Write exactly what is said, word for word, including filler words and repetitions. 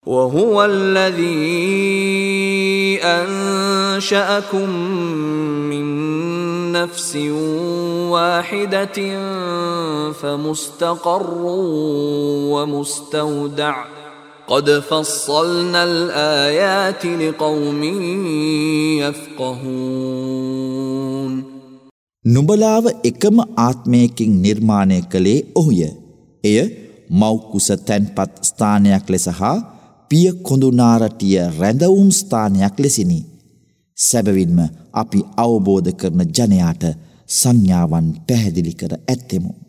وهو الذي أنشأكم من نفس واحدة فمستقر ومستودع قد فصلنا الآيات لقوم يفقهون. නුඹලාව එකම ආත්මයකින් නිර්මාණය කළේ ඔහුය. එය මව් කුස තැන්පත් ස්ථානයක් ලෙස හා පිය කොඳුනාරටිය රැඳවුම් ස්ථානයක් ලෙසිනි. සැබවින්ම අපි අවබෝධ කරන ජනයාට සංඥාවන් පැහැදිලි කර ඇත්තෙමු.